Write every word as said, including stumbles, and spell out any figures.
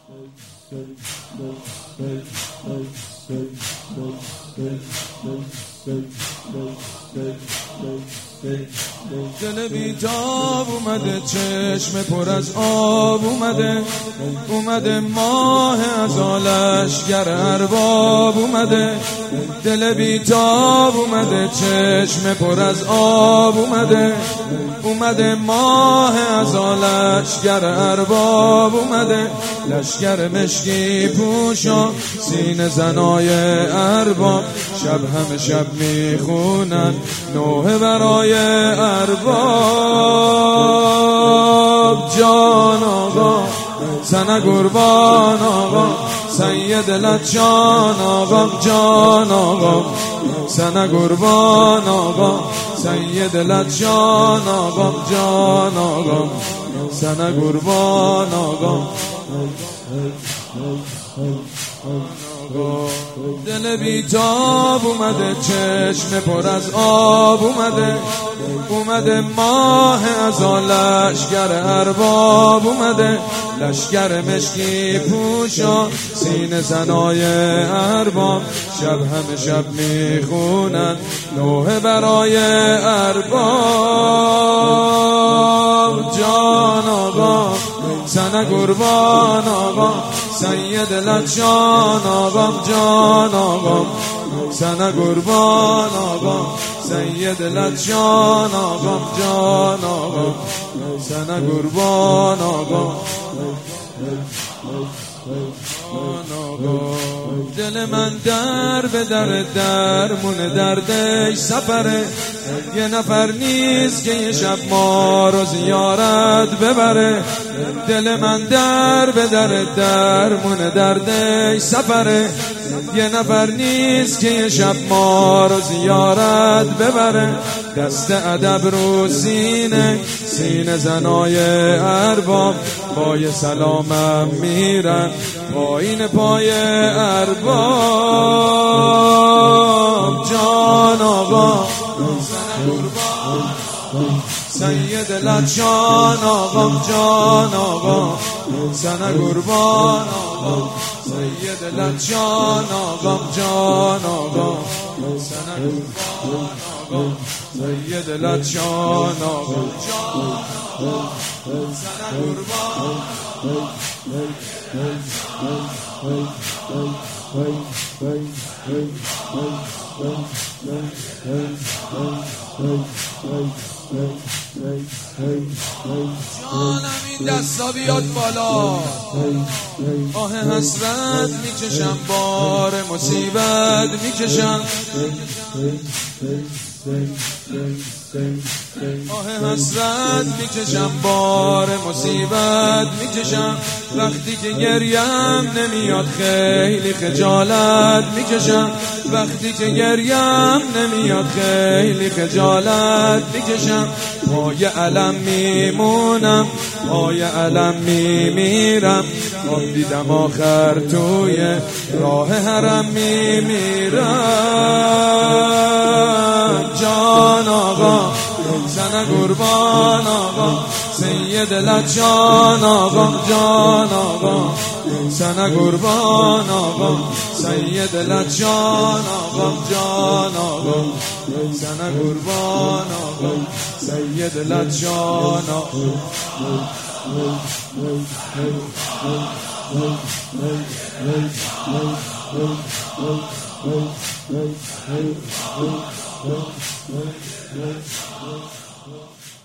دل بیتاب اومده، چشم پر از آب اومده، اومده ماه از آلشگر ارباب اومده. دل بیتاب اومده، چشم پر از آب اومده، اومده ماه از آلشگر ارباب اومده. لشگر مشکی پوشا سینه زنای ارباب، شب همه شب میخونن نوحه برای ارباب. جان آقا سنه قربان آقا، سید لجان آقا. جان آقا سنه قربان آقا، سید لجان آقا. جان آقا سنه قربان آقا. دل بیتاب اومده، چشم پر از آب اومده، اومده ماه از آن لشگر ارباب اومده. لشگر مشکی پوشا سینه زنای ارباب، شب همه شب میخونن نوحه برای ارباب. جان آقا سنه قربان آقا، سید لجان آقا. جان آقا سنه قربان آقا، سید لجان آقا. جان آقا سنه قربان آقا. دل من در به در درمون دردش سفره، یه نفر نیست که یه شب ما رو زیارت ببره. دل من در به در درمون دردش سفره، یه نفر نیست که یه شب ما رو زیارت ببره. دست ادب رو سینه، سینه زنای ارباب، پای سلامم میرن پایین پای ارباب. جان آقا سید لجان آقا. جان آقا سنه قربان آقا، سید لجان آقا. جان آقا سنه قربان آقا، سید لجان آقا. جان آقا سنه قربان جانم این دستا بیاد بالا. آه حسرت میکشم، بار مصیبت میکشم. آه حسرت میکشم، بار مصیبت میکشم. وقتی که گریم نمیاد خیلی خجالت میکشم. وقتی که گریم نمیاد خیلی خجالت میکشم. پای علم میمونم، پای علم میمیرم. خواب دیدم آخر توی راه حرم میمیرم. جان آقا سنه قربان آقا، سید لجان آقا. جان آقا سنه قربان آقا، سید لجان آقا. جان آقا سنه قربان آقا، سید لجان آقا. Hey, hey, hey, hey, hey, hey, hey, hey.